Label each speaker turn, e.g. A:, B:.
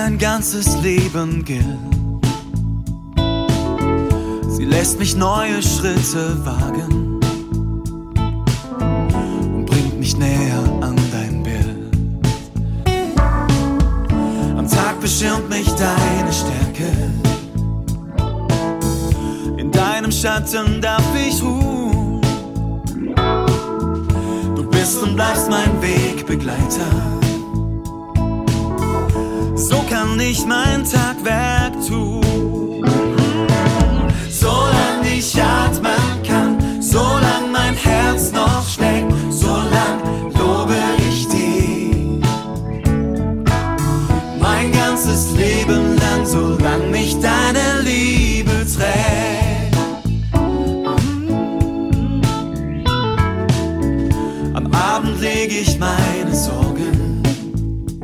A: mein ganzes Leben gilt. Sie lässt mich neue Schritte wagen und bringt mich näher an dein Bild. Am Tag beschirmt mich deine Stärke, in deinem Schatten darf ich ruhen. Du bist und bleibst mein Wegbegleiter, so kann ich mein Tagwerk tun. Solange ich atmen kann, solange mein Herz noch schlägt, solange lobe ich dich. Mein ganzes Leben